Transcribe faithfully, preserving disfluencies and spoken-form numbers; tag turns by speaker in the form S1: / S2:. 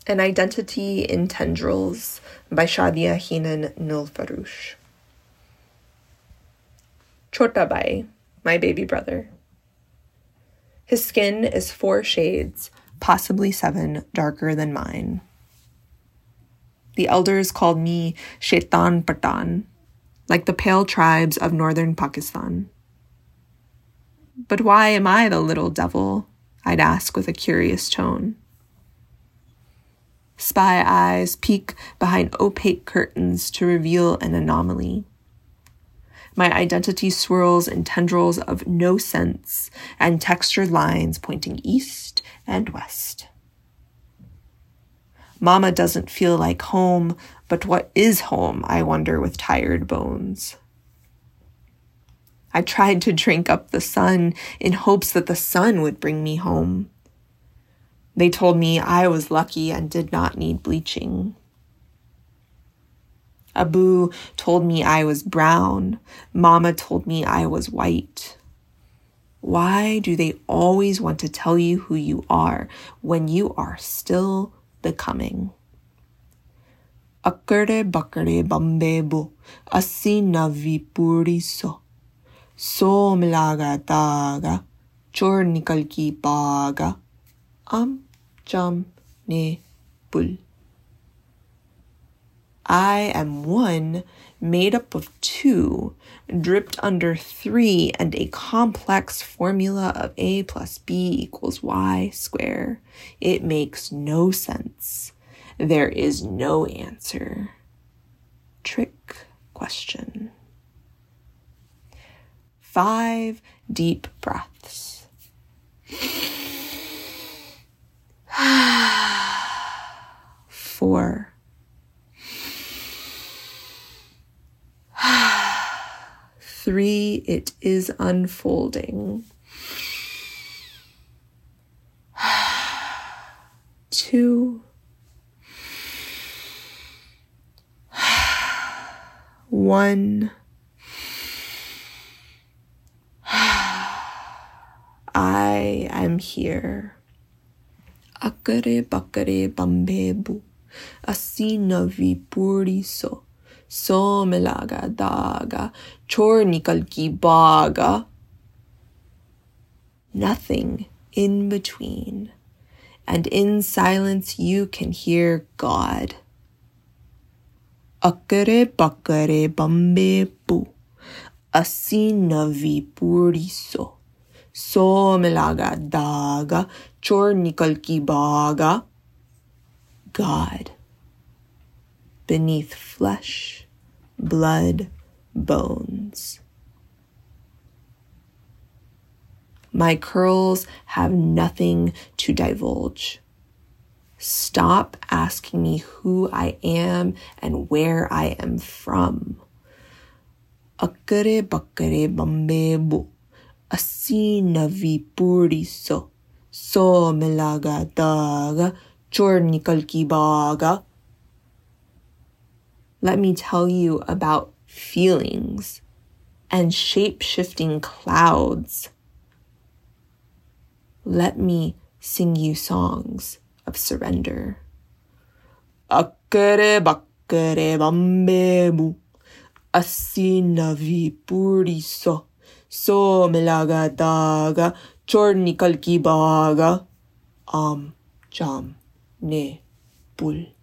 S1: An Identity in Tendrils by Shadia Heenan Nulfarush. Chota Bhai, my baby brother. His skin is four shades, possibly seven, darker than mine. The elders called me Shaitan Patan, like the pale tribes of northern Pakistan. But why am I the little devil? I'd ask with a curious tone. Spy eyes peek behind opaque curtains to reveal an anomaly. My identity swirls in tendrils of no sense and textured lines pointing east and west. Mama doesn't feel like home, but what is home, I wonder with tired bones. I tried to drink up the sun in hopes that the sun would bring me home. They told me I was lucky and did not need bleaching. Abu told me I was brown. Mama told me I was white. Why do they always want to tell you who you are when you are still becoming? Akkade bakade bambebu, assi navi puri so. So milaga daga, chor nikal ki baga. Am jam ne bul. I am one made up of two, dripped under three, and a complex formula of A plus B equals Y square. It makes no sense. There is no answer. Trick question. Five deep breaths. Four. Three, it is unfolding. Two. One. I am here. Akare bakare bambebu, assi navi puri so. So milaga daga, chor nikal ki baga. Nothing in between. And in silence you can hear God. Akare bakare bambe bu, assi navi puri so. So milaga daga, chor nikal ki baga. God. Beneath flesh, blood, bones. My curls have nothing to divulge. Stop asking me who I am and where I am from. Akkare bakare bambebu, assi navi puri so. So milaga daga, chor nikal ki baga. Let me tell you about feelings and shape-shifting clouds. Let me sing you songs of surrender. Akkare bakare bambebu, assi navi puri so. So milaga daga, chor nikal ki baga. Am jam ne bul.